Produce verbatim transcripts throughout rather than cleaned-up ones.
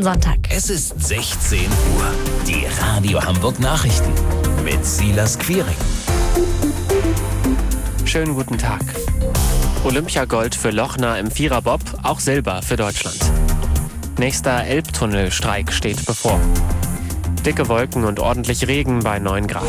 schönen Sonntag. Es ist sechzehn Uhr. Die Radio Hamburg Nachrichten mit Silas Quiring. Schönen guten Tag. Olympiagold für Lochner im Viererbob, auch Silber für Deutschland. Nächster Elbtunnelstreik steht bevor. Dicke Wolken und ordentlich Regen bei neun Grad.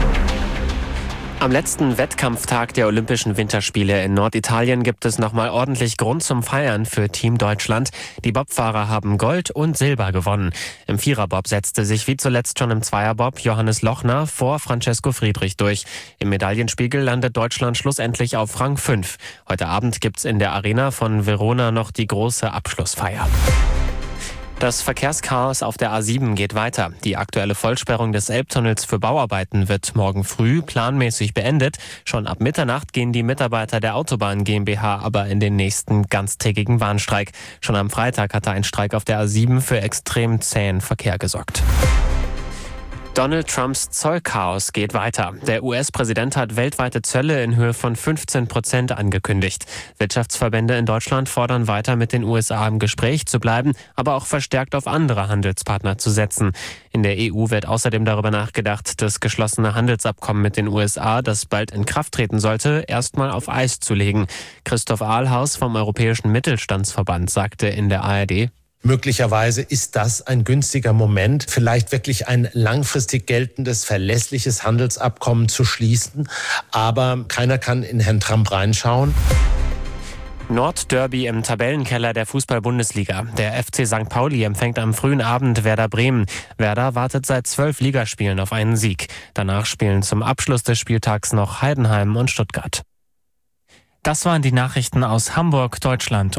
Am letzten Wettkampftag der Olympischen Winterspiele in Norditalien gibt es nochmal ordentlich Grund zum Feiern für Team Deutschland. Die Bobfahrer haben Gold und Silber gewonnen. Im Viererbob setzte sich wie zuletzt schon im Zweierbob Johannes Lochner vor Francesco Friedrich durch. Im Medaillenspiegel landet Deutschland schlussendlich auf Rang fünf. Heute Abend gibt's in der Arena von Verona noch die große Abschlussfeier. Das Verkehrschaos auf der A sieben geht weiter. Die aktuelle Vollsperrung des Elbtunnels für Bauarbeiten wird morgen früh planmäßig beendet. Schon ab Mitternacht gehen die Mitarbeiter der Autobahn GmbH aber in den nächsten ganztägigen Warnstreik. Schon am Freitag hatte ein Streik auf der A sieben für extrem zähen Verkehr gesorgt. Donald Trumps Zollchaos geht weiter. Der U S-Präsident hat weltweite Zölle in Höhe von fünfzehn Prozent angekündigt. Wirtschaftsverbände in Deutschland fordern weiter, mit den U S A im Gespräch zu bleiben, aber auch verstärkt auf andere Handelspartner zu setzen. In der E U wird außerdem darüber nachgedacht, das geschlossene Handelsabkommen mit den U S A, das bald in Kraft treten sollte, erstmal auf Eis zu legen. Christoph Ahlhaus vom Europäischen Mittelstandsverband sagte in der A R D: Möglicherweise ist das ein günstiger Moment, vielleicht wirklich ein langfristig geltendes, verlässliches Handelsabkommen zu schließen. Aber keiner kann in Herrn Trump reinschauen. Nordderby im Tabellenkeller der Fußball-Bundesliga. Der F C Sankt Pauli empfängt am frühen Abend Werder Bremen. Werder wartet seit zwölf Ligaspielen auf einen Sieg. Danach spielen zum Abschluss des Spieltags noch Heidenheim und Stuttgart. Das waren die Nachrichten aus Hamburg, Deutschland.